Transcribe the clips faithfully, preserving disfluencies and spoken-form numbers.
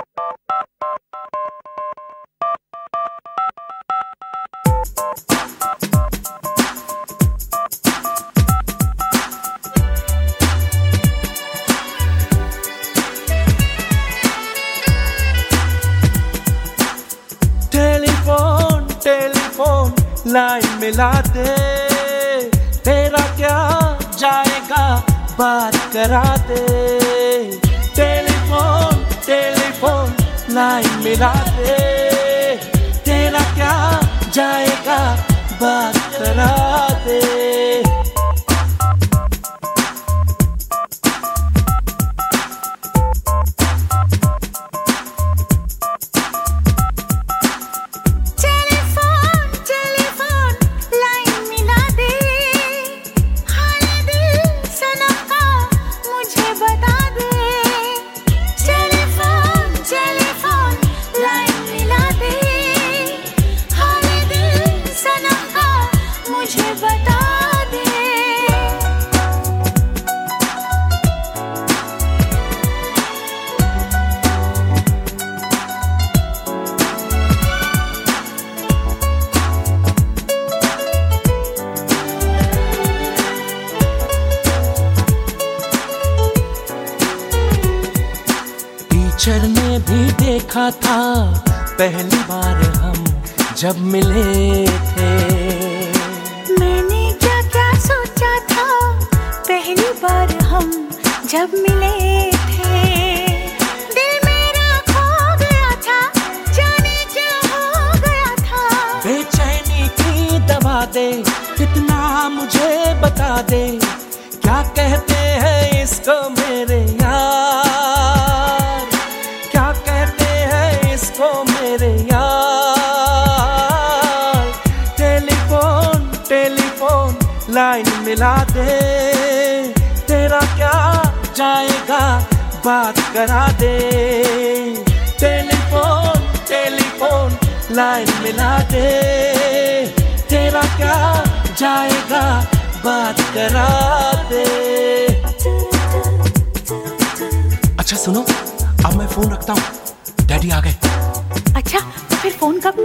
Telephone telephone line मिला दे, तेरा क्या जाएगा बात करा दे। टेलीफोन टेलीफोन लाइन मिला दे, तेरा क्या जाएगा बात करा दे। टीचर ने भी देखा था पहली बार हम जब मिले थे। मैंने क्या क्या सोचा था पहली बार हम जब मिले थे। दिल मेरा खो गया था, जाने क्या हो गया था। बेचैनी की दवा दे, कितना मुझे बता दे, क्या कहते हैं इसको मेरे यार, क्या कहते हैं इसको मेरे यार। टेलीफोन टेलीफोन लाइन मिला दे, तेरा क्या जाएगा बात करा दे। टेलीफोन टेलीफोन लाइन मिला दे, तेरा क्या जाएगा बात करा दे। अच्छा सुनो, अब मैं फोन रखता हूँ, डैडी आ गए। अच्छा तो फिर फोन कब?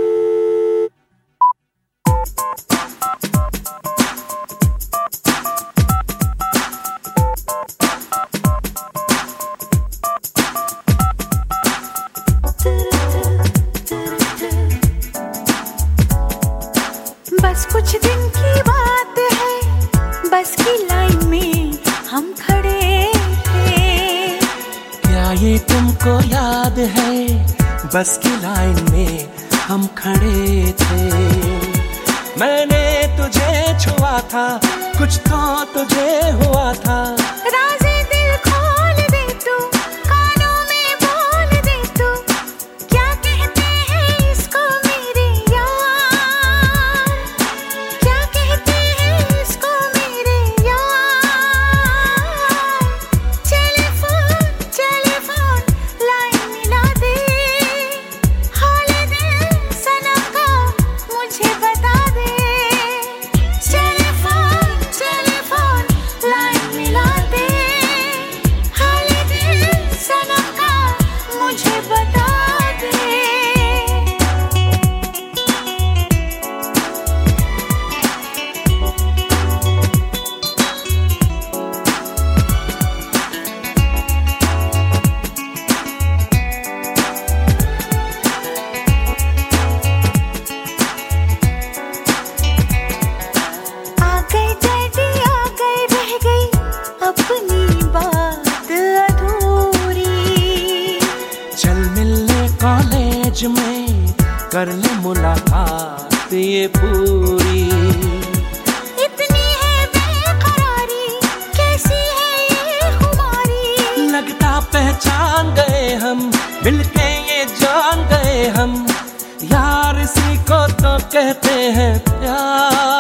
बस कुछ दिन की बात है, बस की लाइन में हम खड़े थे। क्या ये तुमको याद है, बस की लाइन में हम खड़े थे। मैंने तुझे छुआ था, कुछ तो तुझे हुआ था। राज़े दिल खोल दे तू, कानों में बोल दे तू, क्या कहते हैं इसको मेरे यार, क्या कहते हैं इसको मेरे यार। टेलीफोन टेलीफोन लाइन मिला दे, हाल दिल सनम का मुझे बता दे। टेलीफोन टेलीफोन लाइन मिला दे, हाल दिल सनम का मुझे बता दे। आ गए डैडी आ गए, रह गई अपनी बात अधूरी। चल मिलने कॉलेज में, कर ले मुलाकात ये पूरी। इतनी है बेकरारी, कैसी है ये खुमारी। लगता पहचान गए हम, मिलके ये जान गए हम, यार इसी को तो कहते हैं प्यार।